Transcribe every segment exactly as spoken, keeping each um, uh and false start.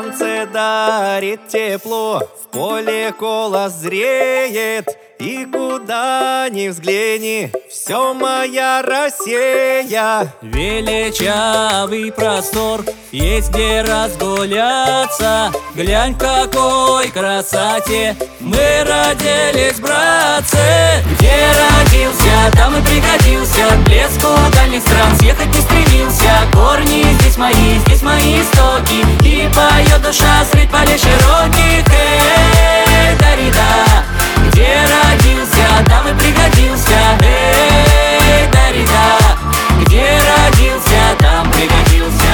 Солнце дарит тепло, в поле колос зреет, и куда ни взгляни, все моя Россия. Величавый простор, есть где разгуляться. Глянь, в какой красоте мы родились, братцы. Где родился, там и пригодился, к блеску дальних стран съехать не стремился. Корни здесь мои, здесь мои истоки, и поет душа средь полей широких. Эй, Дарида, где родился, там и пригодился. Эй, Дарида, где родился, там пригодился.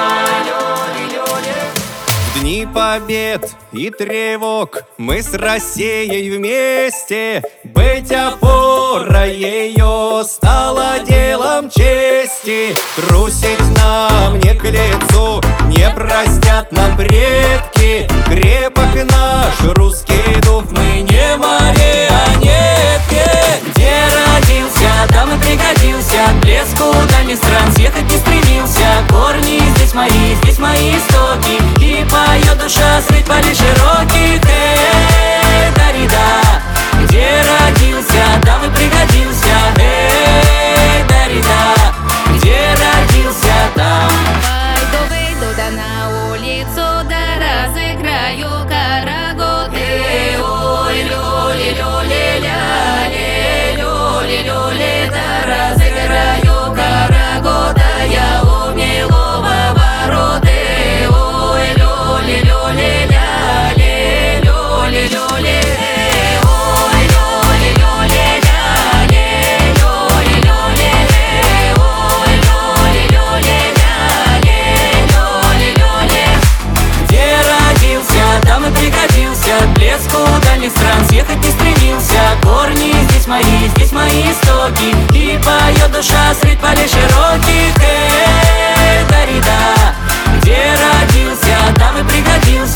В дни побед и тревог мы с Россией вместе. Быть опорой ее стало делом чести. Трусить нам не к лицу, не простят нам предки. Крепок наш русский дух, Мы не марионетки. Где родился, там и пригодился, к блеску дальних стран съехать не стремился. Корни здесь мои, здесь мои истоки, и поет душа средь полей широких. Эй, Дарида, где родился, там и пригодился. Эй, Дарида, где родился, там. Пойду, выйду да на улицу, да разыграю карагоды. Ой, люли, люли, ляли, люли, люли, да разыграю карагода. Я умею лововороты. Ой, люли, люли, ляли, люли, люли. Ой, люли, люли, ляли, люли, люли. Ой, люли, люли, ляли, люли, люли. Где родился, там и пригодился, к блеску дальних стран съехать не стремился. Корни здесь мои, здесь мои истоки, и поет душа средь полей широких. Эй, Дарида, где родился, там и пригодился.